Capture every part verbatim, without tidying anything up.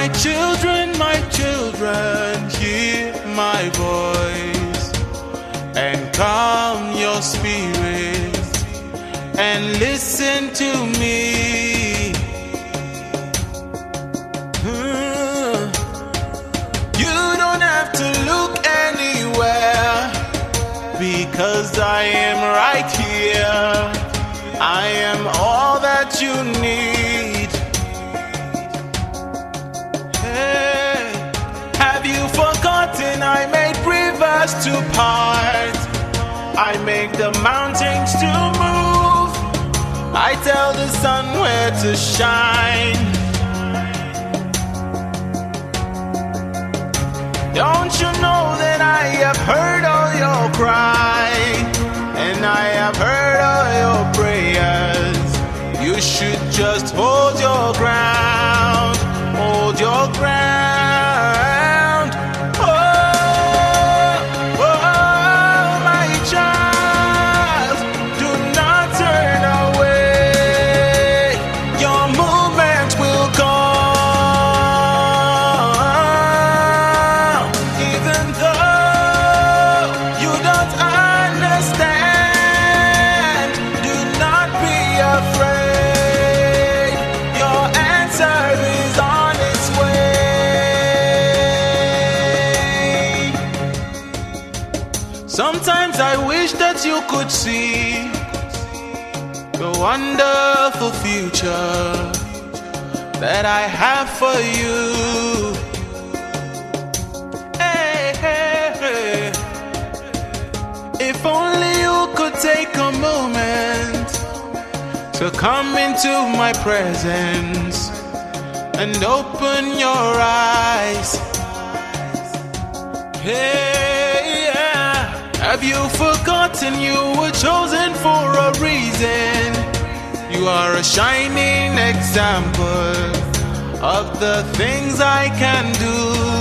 My children, my children, hear my voice and calm your spirit and listen to me. Uh, You don't have to look anywhere because I am right here. I am all that you need. Hey, have you forgotten I made rivers to part? I make the mountains to move. I tell the sun where to shine. Don't you know that I have heard all your cry, and I have heard all your prayers? You should just hold your ground, hold your ground. Oh, oh, my child, do not turn away. Your movement will come, even though you don't understand. Do not be afraid. Your answer is on its way. Sometimes I wish that you could see the wonderful future that I have for you. Hey, hey, hey. If only you could take a moment to come into my presence and open your eyes. Hey, yeah. Have you forgotten you were chosen for a reason? You are a shining example of the things I can do.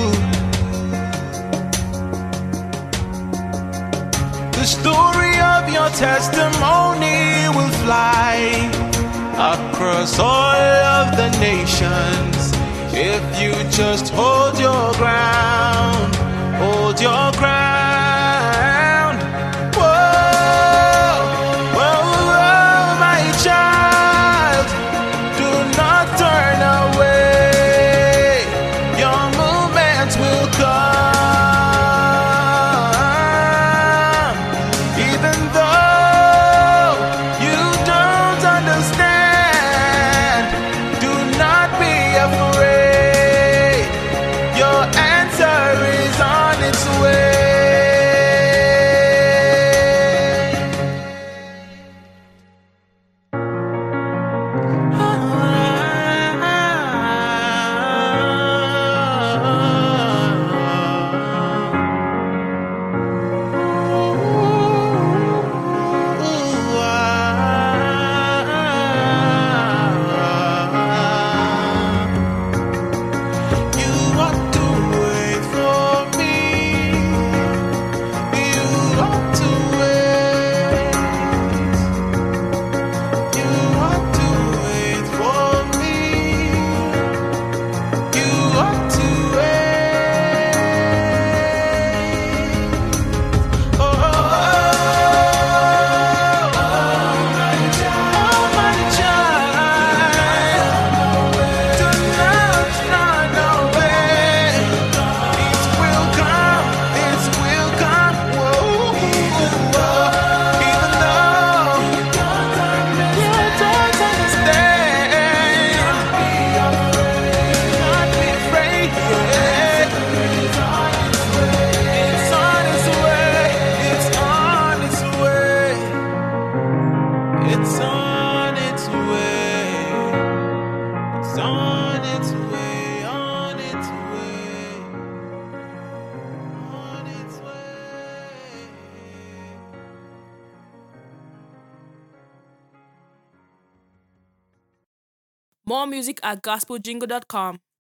The story of your testimony will fly across all of the nations if you just hold your ground, hold your ground. Whoa, whoa, whoa, my child, do not turn away. Your movements will come, even though you don't understand. Do not be afraid. Your answer is on its way. You ought to wait for me. You ought to wait. You ought to wait for me. You ought to wait. Oh, my child, my child, do not run away. It will come, it will come. Whoa, even though you don't understand, not be afraid. Yeah. It's on its way, it's on its way, it's on its way, it's on its way, on its way, on its way. More music at gospel jingle dot com.